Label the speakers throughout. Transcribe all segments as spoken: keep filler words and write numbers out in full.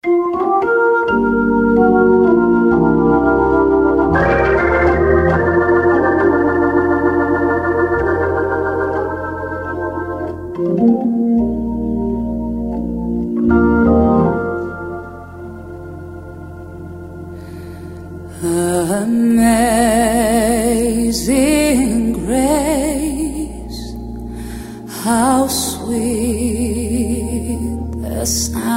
Speaker 1: Amazing grace, how sweet the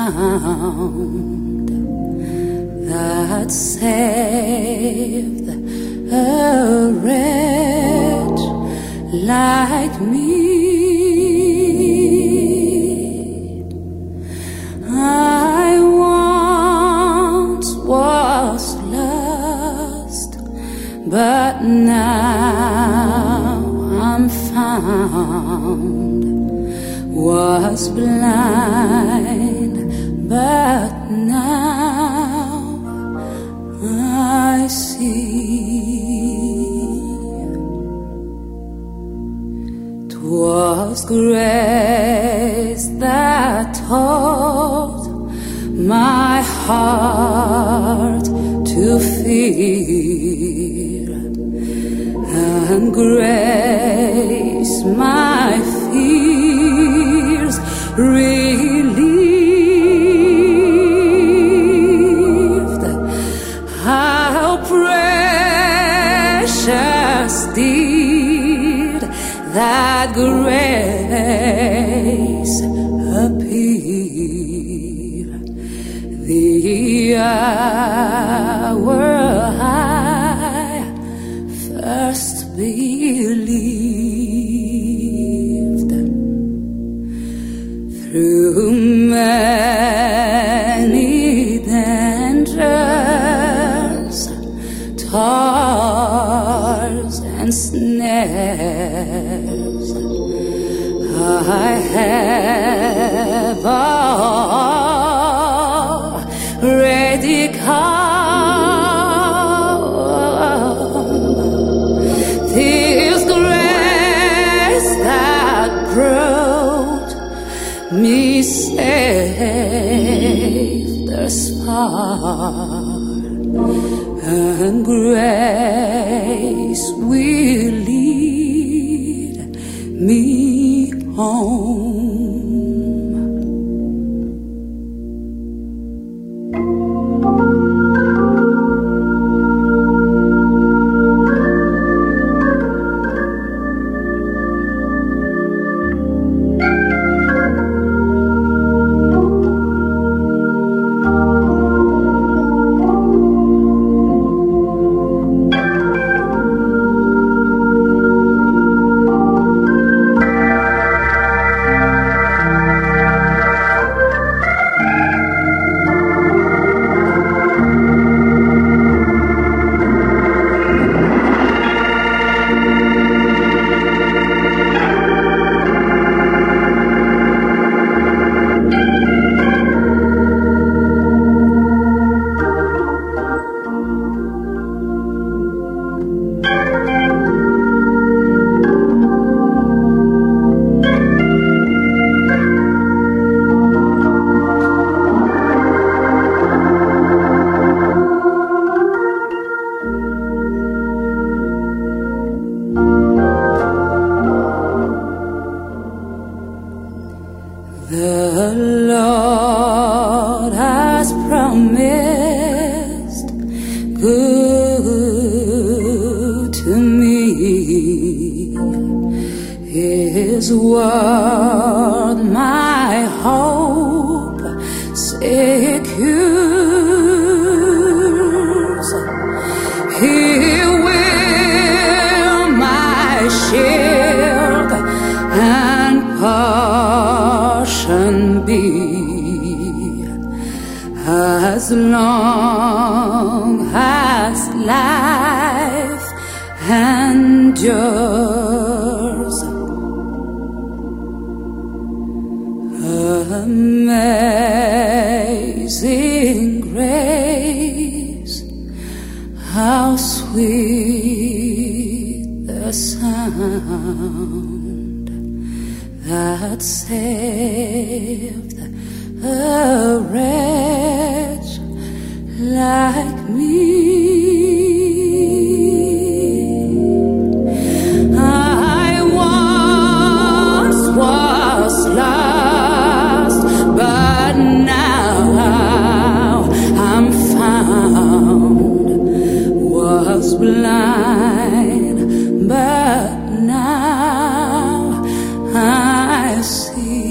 Speaker 1: sound that saved a wretch like me. I once was lost, but now I'm found, was blind, but now I see. 'Twas grace that taught my heart to fear, and grace my fears relieved. How precious did that grace appear, the hour I first believed. Through many dangers, toils and snares, I have already come. This grace that brought me safe thus far, and grace will lead me home. The Lord has promised good to me. His word my hope secures. He will my shield and portion be, as long as life endures. Amazing grace, how sweet the sound that saved a wretch like me. I once was lost, but now I'm found. Was blind, but now I see.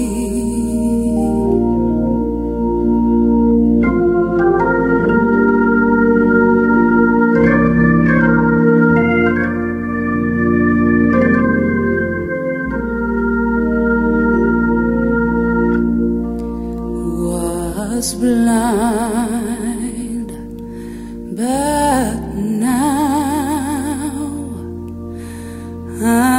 Speaker 1: Was blind, but now I